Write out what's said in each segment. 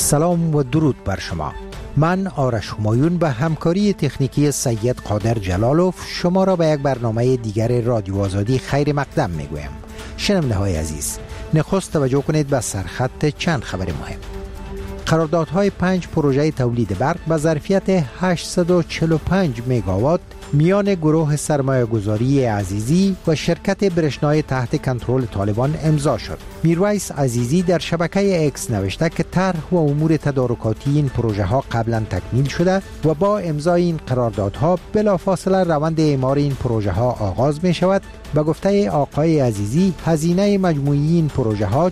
سلام و درود بر شما. من آرش همایون به همکاری تکنیکی سید قادر جلالوف شما را به یک برنامه دیگر رادیو آزادی خیر مقدم میگویم. شنونده های عزیز، نخست توجه کنید به سرخط چند خبر مهم. قراردادهای 5 پروژه تولید برق به ظرفیت 845 مگاوات میان گروه سرمایه‌گذاری عزیزی و شرکت برشنای تحت کنترل طالبان امضا شد. میرویس عزیزی در شبکه اکس نوشته که طرح و امور تدارکاتی این پروژه ها قبلا تکمیل شده و با امضای این قراردادها بلافاصله روند اعمار این پروژه ها آغاز می شود. به گفته آقای عزیزی، هزینه مجموعی این پروژه ها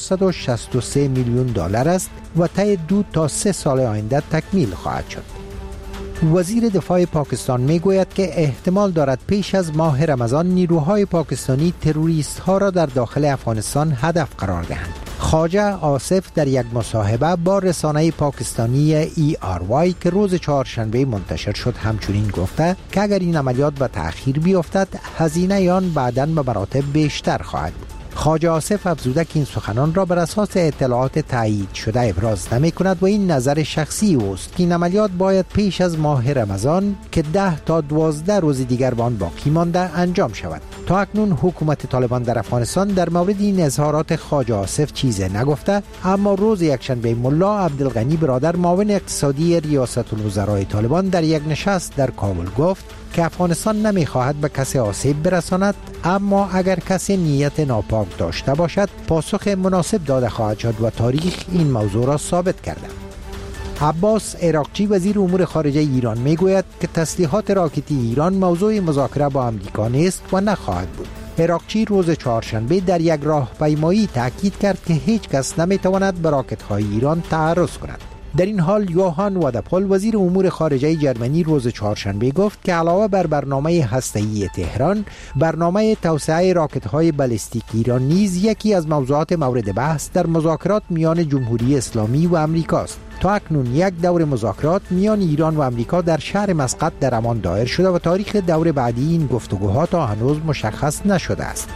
463 میلیون دلار است و طی 2 تا 3 سال آینده تکمیل خواهد شد. وزیر دفاع پاکستان میگوید که احتمال دارد پیش از ماه رمضان نیروهای پاکستانی تروریست ها را در داخل افغانستان هدف قرار دهند. خواجه آصف در یک مصاحبه با رسانه پاکستانی ERY که روز چهارشنبه منتشر شد همچنین گفته که اگر این عملیات به تأخیر بیفتد هزینه آن بعداً به مراتب بیشتر خواهد بود. خواجه آصف افزوده که این سخنان را بر اساس اطلاعات تایید شده ابراز نمی کند و این نظر شخصی اوست که این عملیات باید پیش از ماه رمضان که 10 تا 12 روز دیگر به آن باقی مانده انجام شود. تا اکنون حکومت طالبان در افغانستان در مورد این اظهارات خواجه آصف چیزی نگفته، اما روز یکشنبه ملا عبدالغنی برادر معاون اقتصادی ریاست الوزرای طالبان در یک نشست در کابل گفت که افغانستان نمیخواهد به کسی آسیب برساند، اما اگر کسی نیت ناپاک داشته باشد پاسخ مناسب داده خواهد شد و تاریخ این موضوع را ثابت کرده. عباس عراقچی وزیر امور خارجه ایران میگوید که تسلیحات راکتی ایران موضوع مذاکره با امریکا نیست و نخواهد بود. عراقچی روز چهارشنبه در یک راهپیمایی تاکید کرد که هیچ کس نمیتواند به راکت‌های ایران تعرض کند. در این حال یوهان وادپول وزیر امور خارجه جرمنی روز چهارشنبه گفت که علاوه بر برنامه هسته‌ای تهران، برنامه توسعه راکت‌های بالستیک ایران نیز یکی از موضوعات مورد بحث در مذاکرات میان جمهوری اسلامی و امریکاست. تا اکنون یک دور مذاکرات میان ایران و امریکا در شهر مسقط در عمان دایر شده و تاریخ دور بعدی این گفتگوها تا هنوز مشخص نشده است.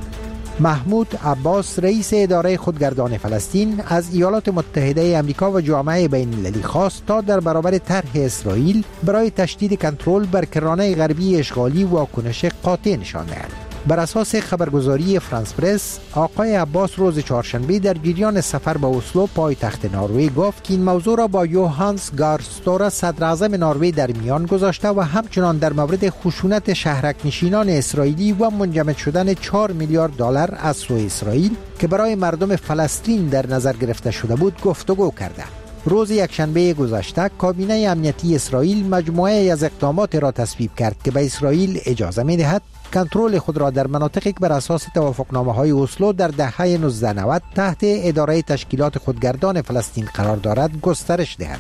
محمود عباس رئیس اداره خودگردان فلسطین از ایالات متحده آمریکا و جامعه بین المللی خواست تا در برابر طرح اسرائیل برای تشدید کنترل بر کرانه غربی اشغالی واکنش قاطع نشان دهند. بر اساس خبرگزاری فرانس پرس، آقای عباس روز چهارشنبه در جریان سفر به اسلو پایتخت نروژ گفت که این موضوع را با یوهانس گار ستوره صدر اعظم نروژ در میان گذاشته و همچنان در مورد خشونت شهرک نشینان اسرائیلی و منجمد شدن 4 میلیارد دلار از سوی اسرائیل که برای مردم فلسطین در نظر گرفته شده بود گفتگو کرده. روز یکشنبه گذشته کابینه امنیتی اسرائیل مجموعه از اقدامات را تصویب کرد که به اسرائیل اجازه می‌دهد کنترل خود را در مناطقی که بر اساس توافقنامه‌های اسلو در دهه 1990 تحت اداره تشکیلات خودگردان فلسطین قرار دارد گسترش دهد.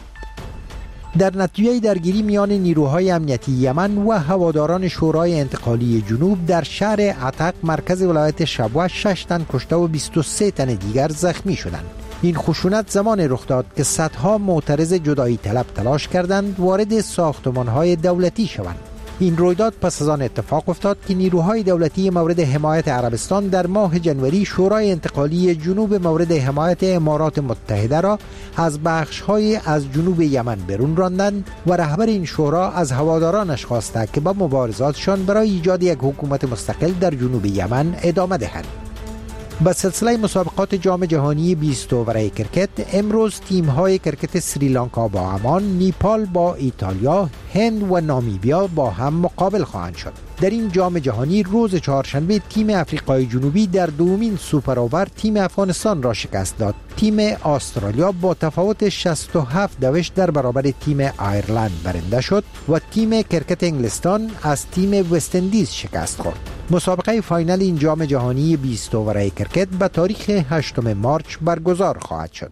در نتیجه درگیری میان نیروهای امنیتی یمن و هواداران شورای انتقالی جنوب در شهر عتق مرکز ولایت شبوه 6 تن کشته و 23 تن دیگر زخمی شدند. این خشونت زمان رخ داد که صدها معترض جدایی طلب تلاش کردند وارد ساختمان‌های دولتی شوند. این رویداد پس از آن اتفاق افتاد که نیروهای دولتی مورد حمایت عربستان در ماه جنوری شورای انتقالی جنوب مورد حمایت امارات متحده را از بخش‌های از جنوب یمن برون راندند و رهبر این شورا از هوادارانش خواسته که با مبارزاتشان برای ایجاد یک حکومت مستقل در جنوب یمن ادامه دهند. با سلسله مسابقات جام جهانی 20 اوور کرکت امروز تیم‌های کرکت سریلانکا با عمان، نیپال با ایتالیا، هند و نامیبیا با هم مقابل خواهند شد. در این جام جهانی روز چهارشنبه تیم افریقای جنوبی در دومین سوپر اوور تیم افغانستان را شکست داد. تیم استرالیا با تفاوت 67 دوش در برابر تیم آیرلند برنده شد و تیم کرکت انگلستان از تیم وست اندیز شکست خورد. مسابقه فاینال این جام جهانی 20 اوور کرکت به تاریخ 8 مارس برگزار خواهد شد.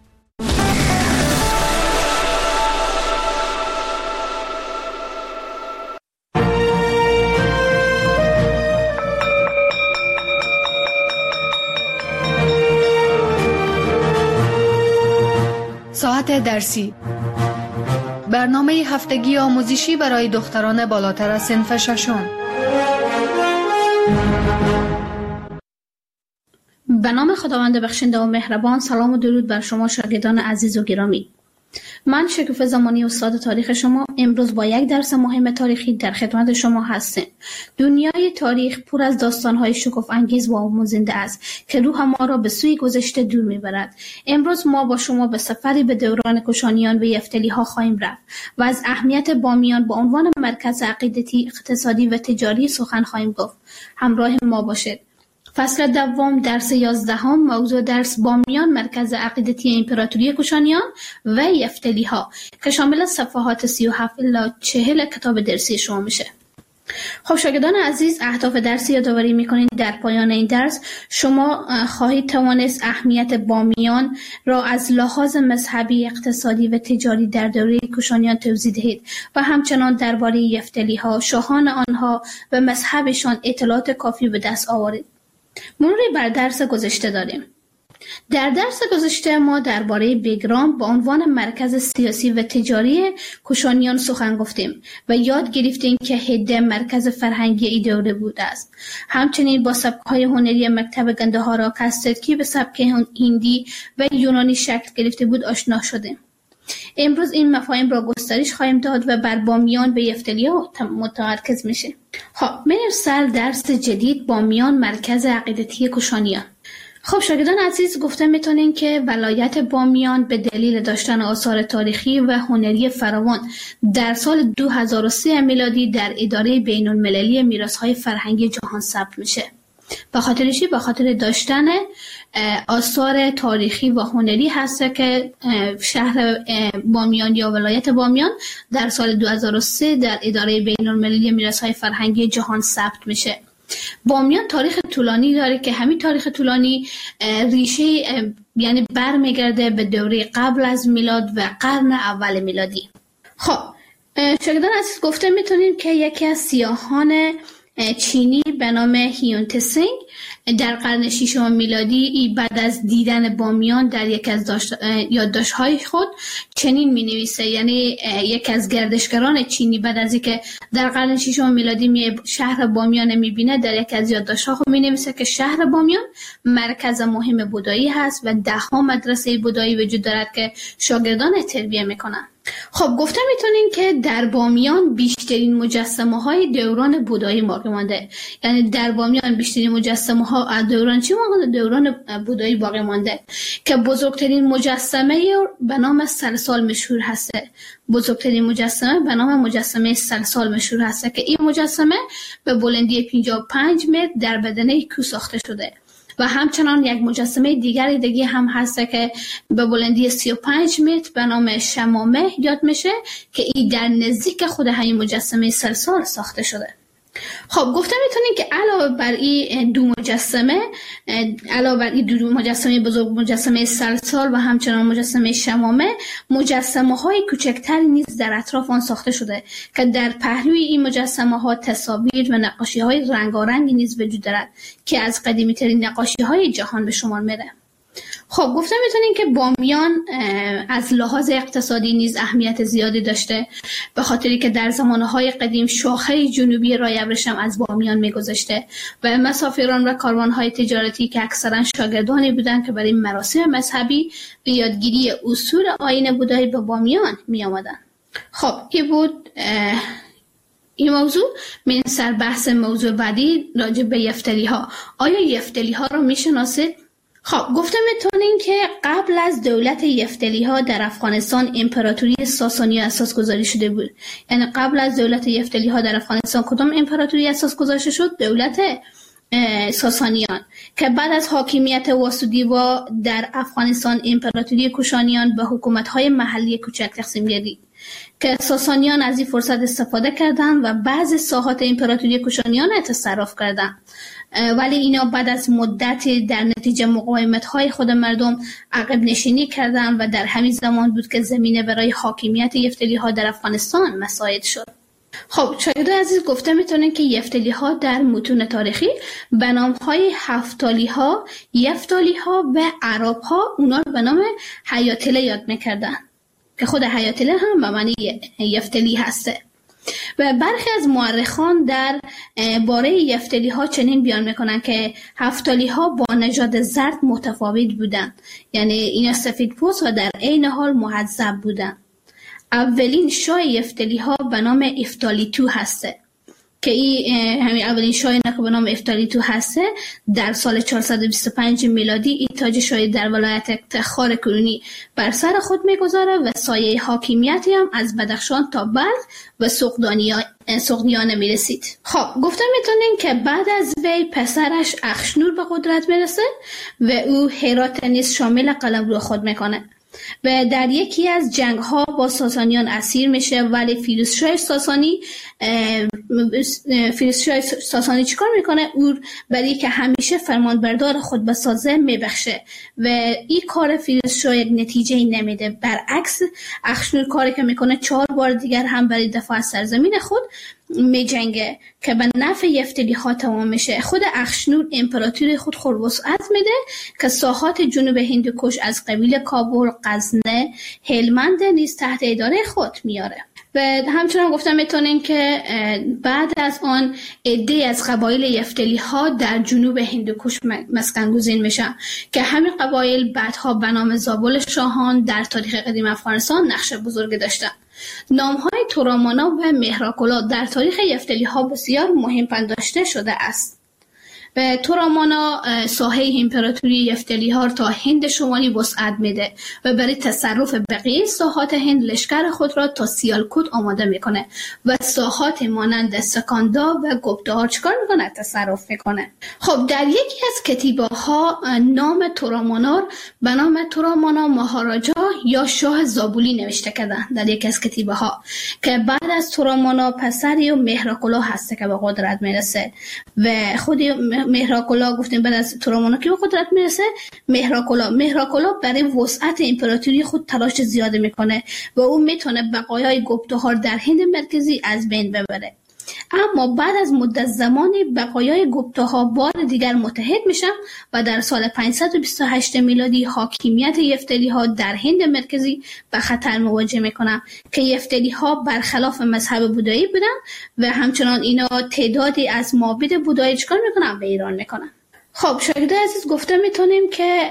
ساعت درسی، برنامه هفتگی آموزشی برای دختران بالاتر از صنف ششم. به نام خداوند بخشنده و مهربان. سلام و درود بر شما شاگردان عزیز و گرامی. من شکوفه زمانی استاد تاریخ شما امروز با یک درس مهم تاریخی در خدمت شما هستیم. دنیای تاریخ پر از داستان‌های شکوف انگیز و آموزنده است که روح ما را به سوی گذشته دور می‌برد. امروز ما با شما به سفری به دوران کوشانیان و یفتلی‌ها خواهیم رفت و از اهمیت بامیان به عنوان مرکز عقیدتی، اقتصادی و تجاری سخن خواهیم گفت. همراه ما باشید. فصل دوم درس 11 موضوع درس بامیان مرکز عقیدتی امپراتوری کوشانیان و یفتلی‌ها که شامل صفحات 37 الی 40 کتاب درسی شما میشه. خب شاگردان عزیز، اهداف درسی یادآوری میکنید در پایان این درس شما خواهید توانست اهمیت بامیان را از لحاظ مذهبی، اقتصادی و تجاری در دوره کوشانیان توضیح دهید و همچنان درباره یفتلی‌ها، شاهان آنها و مذهبشان اطلاعات کافی به دست آورید. مروری بر درس گذشته داریم. در درس گذشته ما درباره بگرام به عنوان مرکز سیاسی و تجاری کوشانیان سخن گفتیم و یاد گرفتیم که هده مرکز فرهنگی ای دوره بوده است. همچنین با سبک‌های هنری مکتب گندهارا که از ترکیب سبک هندی و یونانی شکل گرفته بود آشنا شدیم. امروز این مفاهیم را گسترش خواهیم داد و بر بامیان و یفتلی‌ها متمرکز میشه. خب میریم سر درس جدید، بامیان مرکز عقیدتی کوشانیان. خب شاگردان عزیز، گفته میتونین که ولایت بامیان به دلیل داشتن آثار تاریخی و هنری فراوان در سال 2003 میلادی در اداره بین المللی میراث‌های فرهنگی جهان ثبت میشه. به خاطر داشتن آثار تاریخی و هنری هست که شهر بامیان یا ولایت بامیان در سال 2003 در اداره بین المللی میراث‌های فرهنگی جهان ثبت میشه. بامیان تاریخ طولانی داره که همین تاریخ طولانی ریشه یعنی برمیگرده به دوره قبل از میلاد و قرن اول میلادی. خب شاگردان عزیز، گفته میتونیم که یکی از سیاحان چینی به نام هیون تسینگ در قرن 6 میلادی بعد از دیدن بامیان در یک از یادداشت‌های خود چنین می‌نویسه، یعنی یک از گردشگران چینی بعد از اینکه در قرن 6 میلادی شهر بامیان می‌بینه در یک از یادداشت‌ها خود می‌نویسه که شهر بامیان مرکز مهم بودایی هست و 10 مدرسه بودایی وجود دارد که شاگردان تربیت می‌کنند. خب گفته میتونین که در بامیان بیشترین مجسمه های دوران بودایی باقی مانده، یعنی در بامیان بیشترین مجسمه ها از دوران چی مانده؟ دوران بودایی باقی مانده که بزرگترین مجسمه به نام سلسال مشهور هسته. بزرگترین مجسمه به نام مجسمه سلسال مشهور هسته که این مجسمه به بلندی 55 متر در بدنه کوه ساخته شده و همچنان یک مجسمه دیگه هم هست که به بلندی 35 متر به نام شمامه یاد میشه که این در نزدیک خود همین مجسمه سلسال ساخته شده. خب گفته میتونین که علاوه بر این دو مجسمه بزرگ، مجسمه سلسال و همچنان مجسمه شمامه، مجسمه های کوچکتر نیز در اطراف آن ساخته شده که در پهلوی این مجسمه ها تصاویر و نقاشی های رنگارنگی نیز وجود دارد که از قدیمی ترین نقاشی های جهان به شمار میره. خب گفته میتونین که بامیان از لحاظ اقتصادی نیز اهمیت زیادی داشته به خاطری که در زمانهای قدیم شاخه جنوبی راه ابریشم از بامیان میگذشته و مسافران و کاروانهای تجارتی که اکثرا شاگردانی بودند که برای مراسم مذهبی و یادگیری اصول آیین بودایی به بامیان می آمدند. خب این بود این موضوع. من سر بحث موضوع بعدی راجع به یفتلی‌ها. آیا یفتلی‌ها رو میشناسید؟ خب گفته میتونین که قبل از دولت یفتلی‌ها در افغانستان امپراتوری ساسانی اساس گذاری شده بود. یعنی قبل از دولت یفتلی‌ها در افغانستان کدام امپراتوری اساس گذاشته شد؟ دولت ساسانیان که بعد از حاکمیت واسودیوا در افغانستان امپراتوری کوشانیان به حکومت‌های محلی کوچک تقسیم گردید که ساسانیان از این فرصت استفاده کردند و بعضی ساحات امپراتوری کوشانیان را تصرف کردند، ولی اینا بعد از مدتی در نتیجه مقاومت‌های خود مردم عقب نشینی کردند و در همین زمان بود که زمینه برای حاکمیت یفتلی‌ها در افغانستان مساعد شد. خب شاگردان عزیز، گفته میتونن که یفتلی‌ها در متون تاریخی به نام‌های هفتالی‌ها، یفتالی‌ها و عرب‌ها اونا رو به نام حیاتله یاد میکردن که خود حیاتله هم به معنی یفتلی هسته. و برخی از مورخان در باره یفتلی‌ها چنین بیان میکنن که هفتالی‌ها با نژاد زرد متفاوت بودند، یعنی اینا سفید پوست و در عین حال مهذب بودند. اولین شاه یفتلی ها به نام افتالیتو هسته که همین اولین شاهی که به نام افتالیتو هسته در سال 425 میلادی این تاج شاهی در ولایت تخار کرونی بر سر خود میگذاره و سایه حاکمیتی هم از بدخشان تا بلخ و سغدیانه میرسید. خب گفتم میتونین که بعد از وی پسرش اخشنور به قدرت میرسه و او هرات نیز شامل قلمرو خود میکنه و در یکی از جنگ ها با ساسانیان اسیر میشه، ولی فیروزشاه ساسانی چیکار میکنه؟ او برای که همیشه فرمانبردار خود بسازه میبخشه و این کار فیروزشاه یک نتیجه نمیده. برعکس اخشنور کاری که میکنه 4 بار دیگر هم برای دفاع از سرزمین خود میجنگه که به نفع یفتلی ها تمام میشه. خود اخشنور امپراتوری خود وسعت میده که ساحات جنوب هندوکش از قبیل کابل، غزنه، هلمند نیز تحت اداره خود میاره. و همچنان گفتم میتونین که بعد از آن عده از قبایل یفتلی ها در جنوب هندوکش مسکن گزین میشن که همین قبایل بعدها به نام زابل شاهان در تاریخ قدیم افغانستان نقش بزرگی داشتن. نامهای تورامانا و مهراکلا در تاریخ یفتلی ها بسیار مهم پنداشته شده است. و تورامانا ساحه امپراتوری یفتلی ها تا هند شمالی وسعت میده و برای تصرف بقیه ساحات هند لشکر خود را تا سیالکوت آماده میکنه و ساحات مانند سکاندا و گپتاها چکار میکنه؟ تصرف میکنه. خب در یکی از کتیبه ها نام تورامانا به نام تورامانا مهاراجا یا شاه زابولی نوشته کردن در یکی از کتیبه ها که بعد از تورامانا پسری و مهراکلا هسته که به قدرت میرسه و خود مهراکلا گفتیم بعد از تورامانا که به قدرت میرسه مهراکلا برای وسعت امپراتوری خود تلاش زیاده میکنه و او میتونه بقایای گپتاها در هند مرکزی از بین ببره. اما بعد از مدت زمانی بقایای گپتاها بار دیگر متحد میشن و در سال 528 میلادی حاکمیت یفتلی ها در هند مرکزی به خطر مواجه میکنن که یفتلی ها برخلاف مذهب بودایی بودن و همچنان اینا تعدادی از معابد بودایی چکار میکنن؟ به ایران میکنن. خب شاگردای عزیز گفته میتونیم که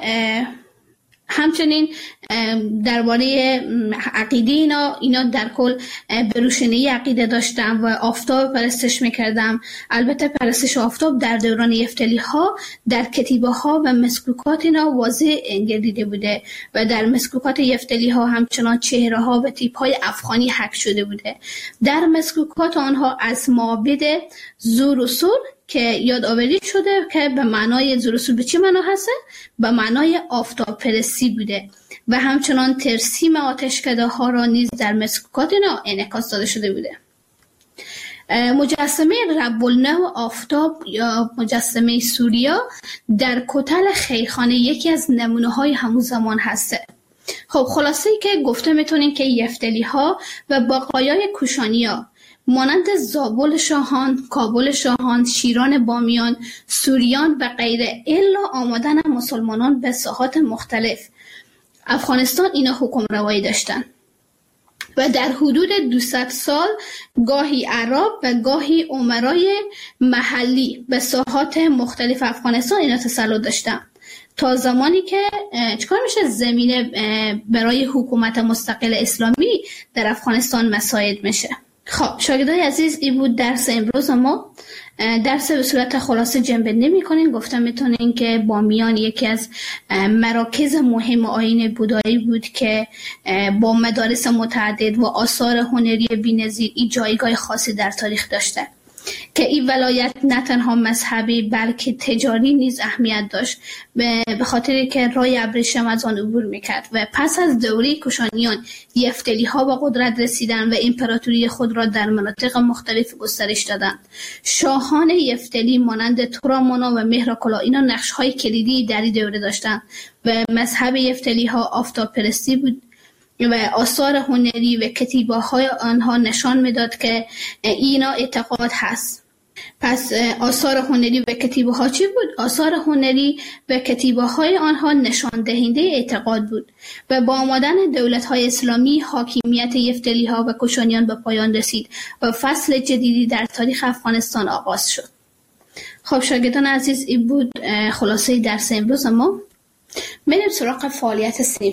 همچنین درباره عقیده اینا در کل به روشنی عقیده داشتن و آفتاب پرستش میکردم. البته پرستش آفتاب در دوران یفتلی ها در کتیبه ها و مسکوکات اینا واضح گردیده بوده و در مسکوکات یفتلی ها همچنان چهره ها و تیپ های افغانی حک شده بوده. در مسکوکات آنها از معابد زورسول که یادآوری شده که به معنای زورسول به چی معنا هسته؟ به معنای آفتاب پرستی بوده و همچنان ترسیم آتشکده ها را نیز در مسکوکات اینا انعکاس داده شده بوده. مجسمه رب النو آفتاب یا مجسمه سوریا در کتل خیرخانه یکی از نمونه های همون زمان هسته. خب خلاصه ای که گفته میتونین که یفتلی ها و بقایای کوشانی ها مانند زابل شاهان، کابل شاهان، شیران بامیان، سوریان و غیره الا آمدن مسلمانان به ساحات مختلف افغانستان اینا حکم روایی داشتن و در حدود 200 سال گاهی عرب و گاهی امرای محلی به ساحات مختلف افغانستان اینا تسلط داشتن تا زمانی که چکار میشه زمینه برای حکومت مستقل اسلامی در افغانستان مساعد میشه. خب شاگردای عزیز این بود درس امروز ما. درس به صورت خلاصه جنبه نمی کنین. گفتم میتونین که بامیان یکی از مراکز مهم آیین بودایی بود که با مدارس متعدد و آثار هنری بی‌نظیر این جایگاه خاصی در تاریخ داشته که این ولایت نه تنها مذهبی بلکه تجاری نیز اهمیت داشت به خاطر که راه ابریشم از آن عبور میکرد و پس از دوره کوشانیان یفتلی ها به قدرت رسیدند و امپراتوری خود را در مناطق مختلف گسترش دادند. شاهان یفتلی مانند تورامانا و مهراکلا اینا نقش های کلیدی در این دوره داشتند و مذهب یفتلی ها آفتاب پرستی بود و آثار هنری و کتیبه های آنها نشان میداد که اینا اعتقاد هست. پس آثار هنری و کتیبه ها چی بود؟ آثار هنری و کتیبه های آنها نشان دهنده اعتقاد بود و با آمدن دولت های اسلامی حاکمیت یفتلی ها و کوشانیان به پایان رسید و فصل جدیدی در تاریخ افغانستان آغاز شد. خب شاگردان عزیز این بود خلاصه درس امروز ما. میریم سراغ فعالیت صنفی.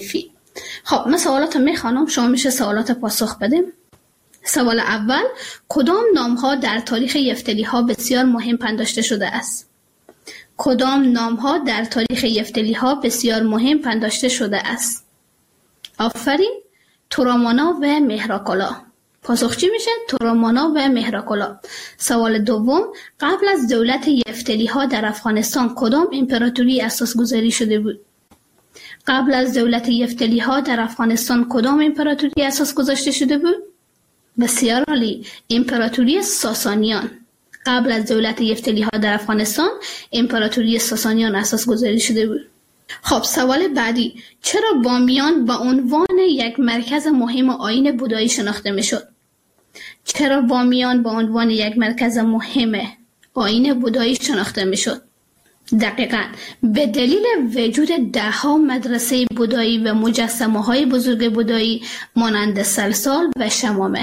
خب من سوالات میخوانم، شما میشه سوالات پاسخ بدیم. سوال اول: کدام نام‌ها در تاریخ یفتلی‌ها بسیار مهم پنداشته شده است؟ کدام نام‌ها در تاریخ یفتلی‌ها بسیار مهم پنداشته شده است؟ آفرین. تورامانا و مهراکالا. پاسخ چی میشه؟ تورامانا و مهراکالا. سوال دوم: قبل از دولت یفتلی‌ها در افغانستان کدام امپراتوری اساس گذاری شده بود؟ قبل از دولت یفتلی‌ها در افغانستان کدام امپراتوری اساس گذاشته شده بود؟ بسیار عالی. امپراتوری ساسانیان. قبل از دولت یفتلی‌ها در افغانستان امپراتوری ساسانیان اساس گذاری شده بود. خب سوال بعدی: چرا بامیان به عنوان یک مرکز مهم آیین بودایی شناخته میشد؟ چرا بامیان به عنوان یک مرکز مهم آیین بودایی شناخته میشد؟ دقیقاً به دلیل وجود ده‌ها مدرسه بودایی و مجسمه‌های بزرگ بودایی مانند سلسال و شمامه.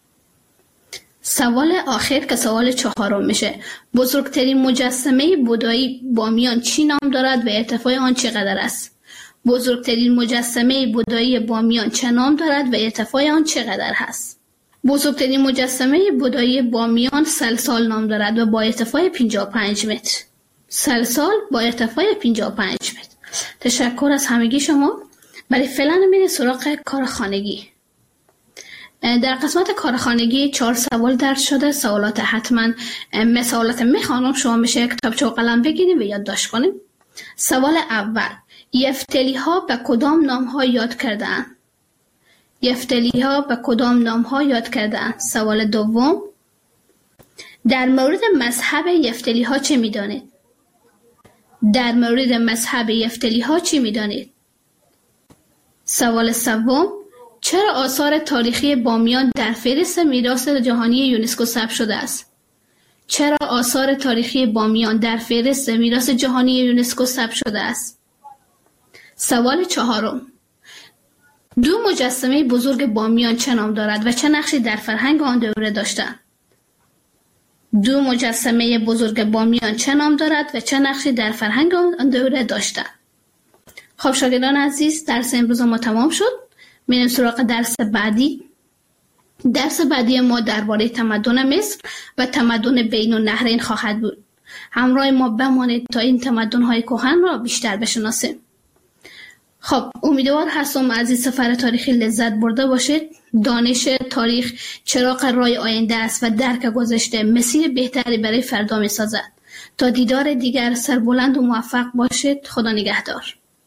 سوال آخر که سوال چهارم میشه: بزرگترین مجسمه بودایی بامیان چی نام دارد و ارتفاع آن چقدر است؟ بزرگترین مجسمه بودایی بامیان چه نام دارد و ارتفاع آن چقدر هست؟ بزرگترین مجسمه بودایی بامیان سلسال نام دارد و با ارتفاع 55 متر. سلسال با ارتفاع 55 متر. تشکر از همگی شما. برای فعلا میریم سراغ کارخانگی. در قسمت کارخانگی 4 سوال درس شده. سوالات حتما سوالات میخوانم، شما میشه کتابچه و قلم بگیریم و یادداشت کنیم. سوال اول: یفتلی‌ها به کدام نام‌ها یاد کردند؟ یفتلی‌ها به کدام نام‌ها یاد کردند؟ سوال دوم: در مورد مذهب یفتلی‌ها چه می‌دانید؟ در مورد مذهب یفتلی‌ها چی می‌دانید؟ سوال سوم: چرا آثار تاریخی بامیان در فهرست میراث جهانی یونسکو ثبت شده است؟ چرا آثار تاریخی بامیان در فهرست میراث جهانی یونسکو ثبت شده است؟ سوال چهارم: دو مجسمه بزرگ بامیان چه نام دارد و چه نقشی در فرهنگ آن دوره داشتند؟ دو مجسمه بزرگ بامیان چه نام دارد و چه نقشی در فرهنگ آن دوره داشتند؟ خب شاگردان عزیز، درس امروز ما تمام شد. میریم سراغ درس بعدی. درس بعدی ما درباره تمدن مصر و تمدن بین النهرین خواهد بود. همراه ما بمانید تا این تمدن‌های کهن را بیشتر بشناسیم. خب امیدوار هستم از این سفر تاریخی لذت برده باشید. دانش تاریخ چراغ راه آینده است و درک گذشته مسیر بهتری برای فردا می‌سازد. تا دیدار دیگر سربلند و موفق باشید. خدا نگهدار.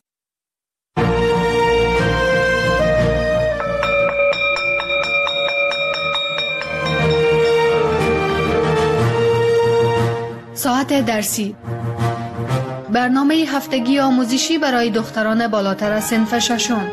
ساعت درسی: برنامه هفتگی آموزشی برای دختران بالاتر از صنف ششم.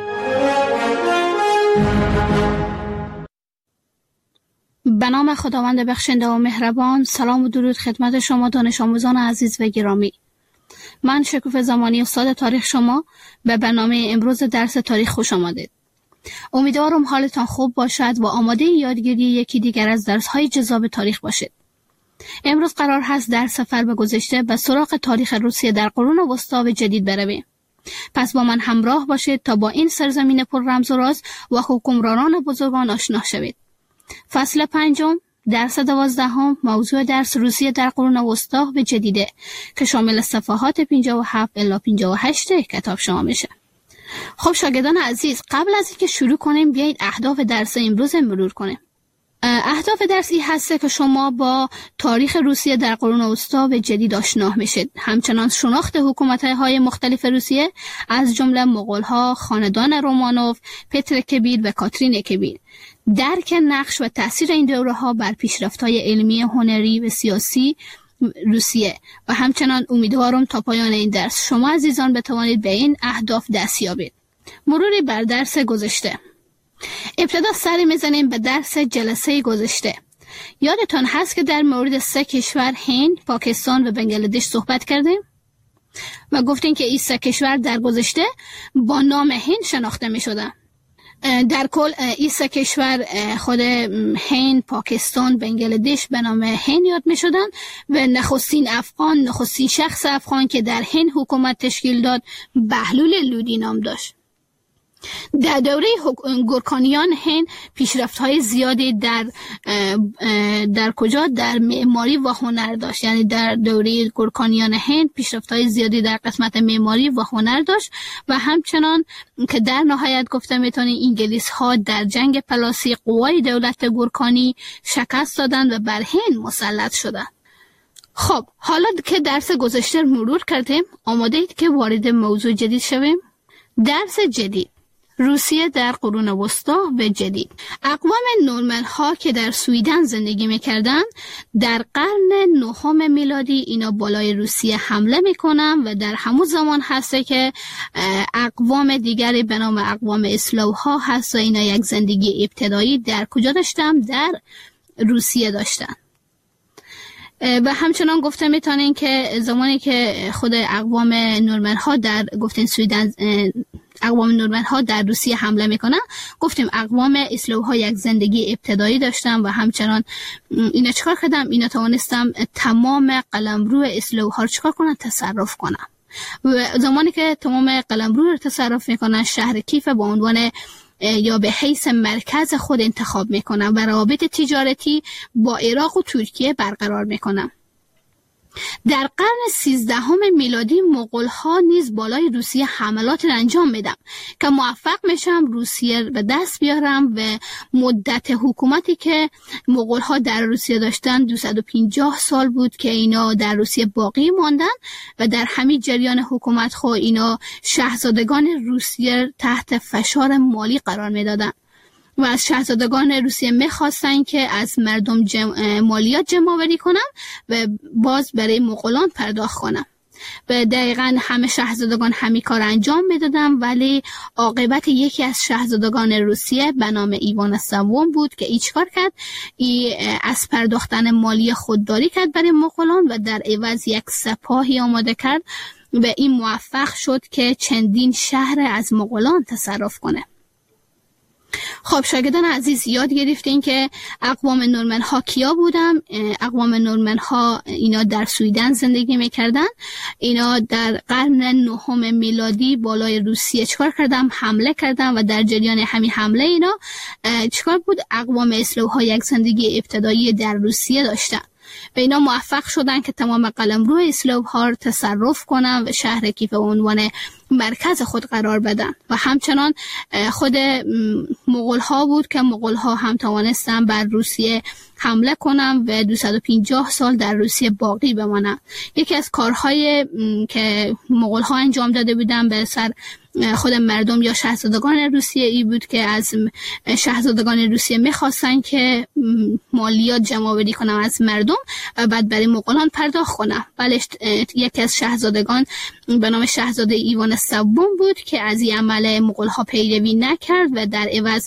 به نام خداوند بخشنده و مهربان. سلام و درود خدمت شما دانش آموزان عزیز و گرامی. من شکوفه زمانی استاد تاریخ شما به برنامه امروز درس تاریخ خوش آمدید. امیدوارم حالتان خوب باشد و آماده یادگیری یکی دیگر از درس‌های جذاب تاریخ باشید. امروز قرار هست در سفر به گذشته به سراغ تاریخ روسیه در قرون وسطی و جدید برویم. پس با من همراه باشید تا با این سرزمین پر رمز و راز و حکمرانان بزرگان آشنا شوید. فصل 5، درس 12، موضوع درس روسیه در قرون وسطی و جدیده که شامل صفحات 57 الی 58 کتاب شما میشه. خب شاگردان عزیز، قبل از اینکه شروع کنیم بیایید اهداف درس امروز مرور کنیم. اهداف درس این هسته که شما با تاریخ روسیه در قرون وسطی و جدید آشنا میشید. همچنان شناخت حکومت‌های مختلف روسیه از جمله مغول‌ها، خاندان رومانوف، پتر کبیر و کاترین کبیر. درک نقش و تأثیر این دوره‌ها بر پیشرفت‌های علمی، هنری و سیاسی روسیه و همچنان امیدوارم تا پایان این درس شما عزیزان بتوانید به این اهداف دست یابید. مروری بر درس گذشته. ابتدا سری میزنیم به درس جلسه گذشته. یادتان هست که در مورد 3 کشور هند، پاکستان و بنگلادش صحبت کردیم و گفتیم که این 3 کشور در گذشته با نام هند شناخته می شدن. در کل این 3 کشور خود هند، پاکستان، بنگلادش به نام هند یاد می شدن و نخستین شخص افغان که در هند حکومت تشکیل داد بهلول لودی نام داشت. در دوره گورکانیان هند پیشرفت‌های زیادی در کجا در معماری و هنر داشت. یعنی در دوره گورکانیان هند پیشرفت‌های زیادی در قسمت معماری و هنر داشت و همچنان که در نهایت گفته میتونیم انگلیس‌ها در جنگ پلاسی قوای دولت گورکانی شکست دادند و بر هند مسلط شدند. خب حالا که درس گذشته مرور کردیم، آماده اید که وارد موضوع جدید شویم؟ درس جدید: روسیه در قرون وسطی و جدید. اقوام نورمن ها که در سویدن زندگی میکردن در قرن 9 میلادی اینا بالای روسیه حمله میکنن و در همون زمان هسته که اقوام دیگری به نام اقوام اسلاو ها هست و اینا یک زندگی ابتدایی در کجا داشتن؟ در روسیه داشتن. و همچنان گفته میتونین که زمانی که خود اقوام نورمن ها در گفتین سویدن اقوام نورمن ها در روسیه حمله میکنن، گفتیم اقوام اسلاو ها یک زندگی ابتدایی داشتن و همچنان اینا چیکار کردن؟ اینا توانستن تمام قلمرو اسلاو ها رو چیکار کنن؟ تصرف کنن. و زمانی که تمام قلمرو رو تصرف میکنن، شهر کیف به عنوان یا به حیث مرکز خود انتخاب میکنن و روابط تجارتی با عراق و ترکیه برقرار میکنن. در قرن 13 میلادی مغول ها نیز بالای روسیه حملات را انجام میدن که موفق میشن روسیه به دست بیارن و مدت حکومتی که مغول ها در روسیه داشتن 250 سال بود که اینا در روسیه باقی ماندن و در همین جریان حکومت خود اینا شاهزادگان روسیه تحت فشار مالی قرار میدادن و از شاهزادگان روسیه میخواستن که از مردم مالیات جمع آوری کنن و باز برای مغولان پرداخت کنن و دقیقاً همه شاهزادگان همین کار انجام میدادن، ولی عاقبت یکی از شاهزادگان روسیه به نام ایوان سوم بود که ایچ کار کرد؟ از پرداختن مالی خودداری کرد برای مغولان و در عوض یک سپاهی آماده کرد و این موفق شد که چندین شهر از مغولان تصرف کنه. خب شاگردان عزیز، یاد گرفتین که اقوام نورمن ها کیا بودن؟ اقوام نورمن ها اینا در سویدن زندگی میکردن. اینا در قرن 9 میلادی بالای روسیه چیکار کردن؟ حمله کردن و در جریان همین حمله اینا چیکار بود؟ اقوام اسلاو ها یک زندگی ابتدایی در روسیه داشتن و اینا موفق شدن که تمام قلمرو اسلاو ها رو تصرف کنن و شهر کیف به عنوان مرکز خود قرار بدن و همچنان خود مغول ها بود که مغول ها هم توانستن بر روسیه حمله کنن و 250 سال در روسیه باقی بمانن. یکی از کارهای که مغول ها انجام داده بودن به سر خود مردم یا شاهزادگان روسیه ای بود که از شاهزادگان روسیه میخواستن که مالیات جمع آوری کنن از مردم و بعد برای مغولان پرداخت کنن. ولی یکی از شاهزادگان به نام شاهزاده ایوان سوم بود که از این عمل مغول ها پیروی نکرد و در عوض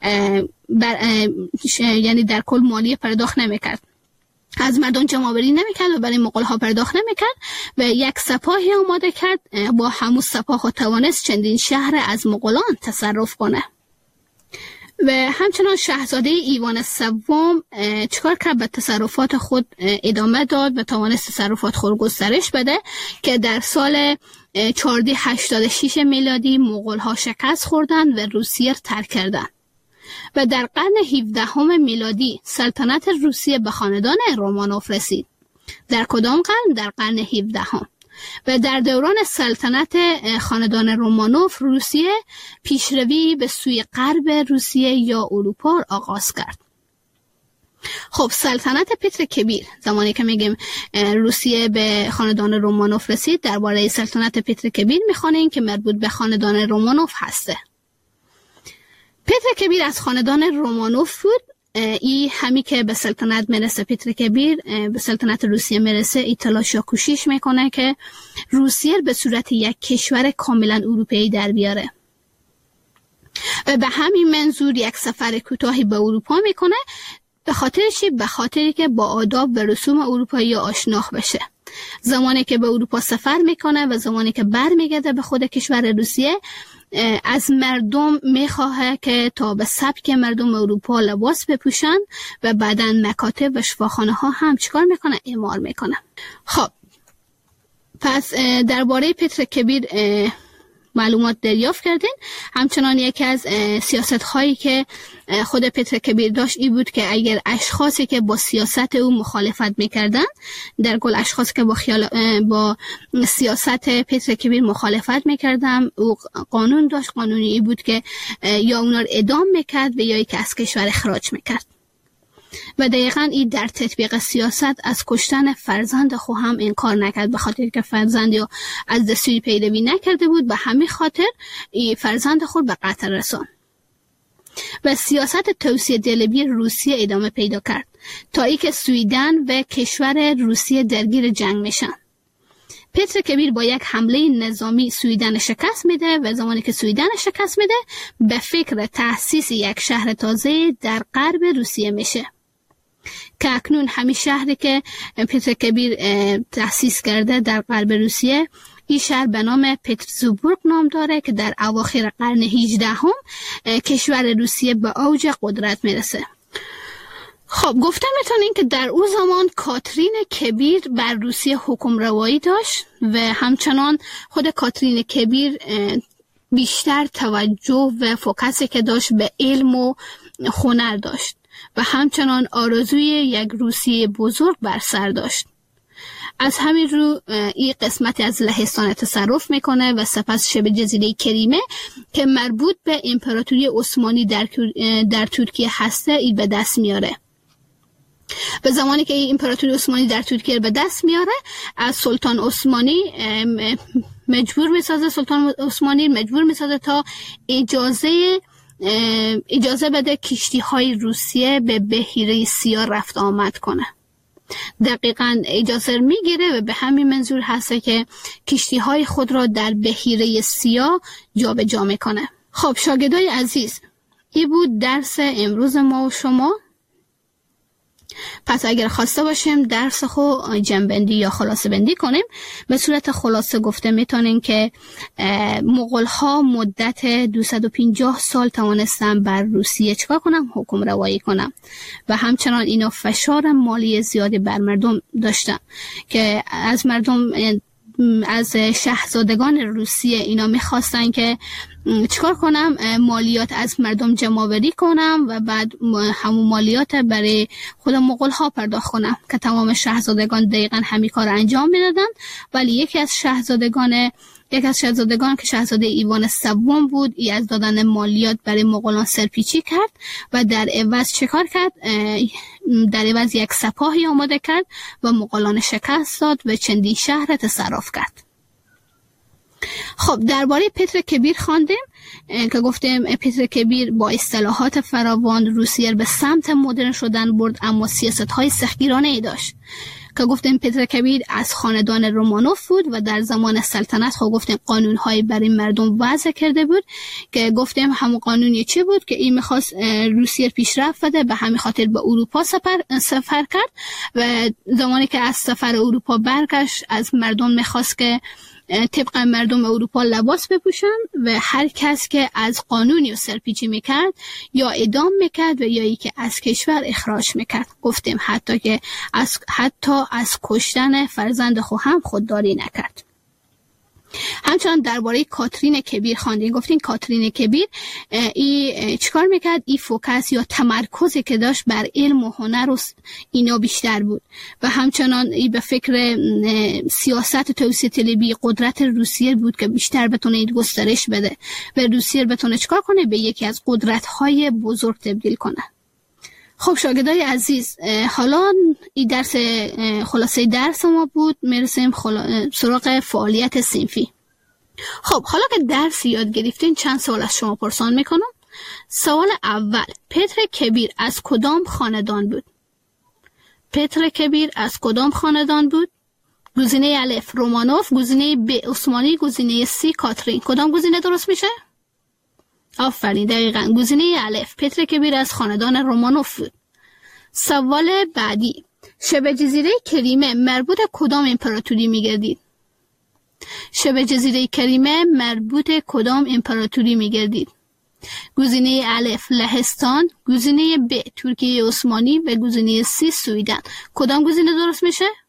یعنی در کل مالیه پرداخت نمیکرد، از مردم جمع آوری نمیکرد و برای مغول ها پرداخت نمیکرد و یک سپاهی آماده کرد. با همون سپاه توانست چندین شهر از مغولان تصرف کنه و همچنان شاهزاده ایوان سوم چکار کرد؟ به تصرفات خود ادامه داد و توانست تصرفات خود گسترش بده که در سال 1486 میلادی مغول ها شکست خوردن و روسیه ترک کردن و در قرن 17 میلادی سلطنت روسیه به خاندان رومانوف رسید. در کدام قرن؟ در قرن 17 و در دوران سلطنت خاندان رومانوف روسیه پیشروی به سوی غرب روسیه یا اروپا آغاز کرد. خب سلطنت پتر کبیر، زمانی که میگیم روسیه به خاندان رومانوف رسید، درباره سلطنت پتر کبیر میخوانیم که مربوط به خاندان رومانوف هسته. پتر کبیر از خاندان رومانوف بود. ای همی که به سلطنت میرسه، پتر کبیر به سلطنت روسیه میرسه، ای تلاش یا کوشش میکنه که روسیه به صورت یک کشور کاملا اروپایی در بیاره و به همین منظور یک سفر کوتاهی به اروپا میکنه. به خاطری که با آداب و رسوم اروپایی آشنا بشه. زمانی که به اروپا سفر میکنه و زمانی که برمیگرده به خود کشور روسیه، از مردم میخواه که تا به سبک مردم اروپا لباس بپوشن و بعداً مکاتب و شفاخانه ها هم چیکار میکنه؟ اعمار میکنه. خب پس درباره پتر کبیر معلومات دریافت کردین. همچنان یکی از سیاست هایی که خود پتر کبیر داشت این بود که اگر اشخاصی که با سیاست او مخالفت میکردن، در کل اشخاصی که با سیاست پتر کبیر مخالفت میکردن، او قانون داشت. قانونی این بود که یا اونا رو اعدام میکرد و یا که از کشور اخراج میکرد. و دقیقاً این در تطبیق سیاست از کشتن فرزند خود هم انکار نکرد، به خاطر که فرزند یا از دستوری پیروی نکرده بود، به همین خاطر این فرزند خود به قتل رساند. و سیاست توسعه طلبی روسیه ادامه پیدا کرد تا اینکه سویدن و کشور روسیه درگیر جنگ میشن. پتر کبیر با یک حمله نظامی سویدن شکست میده و زمانی که سویدن شکست میده به فکر تأسیس یک شهر تازه در غرب روسیه میشه که اکنون همین شهری که پتر کبیر تأسیس کرده در غرب روسیه، این شهر به نام پترزبورگ نام داره که در اواخر قرن 18 کشور روسیه به اوج قدرت میرسه. خب گفتم میتونین که در اون زمان کاترین کبیر بر روسیه حکم روایی داشت و همچنان خود کاترین کبیر بیشتر توجه و فوکسی که داشت به علم و هنر داشت و همچنان آرزوی یک روسیه بزرگ بر سر داشت. از همین رو این قسمتی از لهستان تصرف میکنه و سپس شبه جزیره کریمه که مربوط به امپراتوری عثمانی در ترکیه هسته این به دست میاره. به زمانی که این امپراتوری عثمانی در ترکیه به دست میاره، از سلطان عثمانی مجبور میسازه تا اجازه بده کشتی های روسیه به بحیره سیاه رفت آمد کنه. دقیقاً اجازه میگیره و به همین منظور هسته که کشتی های خود را در بحیره سیاه جابجا میکنه. خب شاگردای عزیز، این بود درس امروز ما و شما. پس اگر خواسته باشیم درس خو جمع‌بندی یا خلاصه بندی کنیم، به صورت خلاصه گفته میتونیم که مغول ها مدت 250 سال توانستن بر روسیه چکار کنن؟ حکم روایی کنن و همچنان اینا فشار مالی زیادی بر مردم داشتن که از شاهزادگان روسیه اینا میخواستن که چیکار کنم؟ مالیات از مردم جمع‌آوری کنم و بعد همون مالیات برای خود مغول ها پرداخت کنم که تمام شاهزادگان دقیقاً همین کار انجام میدادن. ولی یکی از شاهزادگان که شاهزاده ایوان سوم بود، ای از دادن مالیات برای مغولان سرپیچی کرد و در عوض چه کار کرد؟ در عوض یک سپاهی آماده کرد و مغولان شکست داد و چندین شهر تصرف کرد. خب درباره پتر کبیر خواندیم که گفتیم پتر کبیر با اصطلاحات فراوان روسیه به سمت مدرن شدن برد، اما سیاست‌های سختگیرانه‌ای داشت که گفتیم پتر کبیر از خاندان رومانوف بود و در زمان سلطنت خب گفتیم قانون‌های برای مردم وضع کرده بود که گفتیم همون قانونی چی بود که این می‌خواست روسیه پیشرفت بده، به همین خاطر به اروپا سفر کرد و زمانی که از سفر اروپا برگشت از مردم می‌خواست که طبق مردم اروپا لباس بپوشن و هر کس که از قانونی سرپیچی میکرد یا اعدام میکرد و یا ای که از کشور اخراج میکرد. گفتیم حتی از کشتن فرزند خود هم خودداری نکرد. همچنان درباره کاترین کبیر خواندیم. گفتیم کاترین کبیر ای چیکار میکرد؟ ای فوکس یا تمرکزی که داشت بر علم و هنر و اینا بیشتر بود و همچنان ای به فکر سیاست توسعه طلبی قدرت روسیه بود که بیشتر بتونه گسترش بده و روسیه بتونه چیکار کنه؟ به یکی از قدرت‌های بزرگ تبدیل کنه. خب شاگردای عزیز، حالا این درس خلاصه درس ما بود، میرسیم سراغ فعالیت صنفی. خب حالا که درس یاد گرفتین چند سوال از شما پرسان میکنم. سوال اول، پتر کبیر از کدام خاندان بود؟ پتر کبیر از کدام خاندان بود؟ گزینه الف رومانوف، گزینه ب عثمانی، گزینه سی کاترین. کدام گزینه درست میشه؟ آفرین، دقیقاً گزینه الف، پتر کبیر از خاندان رومانوف بود. سوال بعدی، شبه جزیره کریمه مربوط کدام امپراتوری میگردید؟ شبه جزیره کریمه مربوط کدام امپراتوری میگردید؟ گزینه الف لهستان، گزینه ب ترکیه عثمانی و گزینه سی سویدن. کدام گزینه درست میشه؟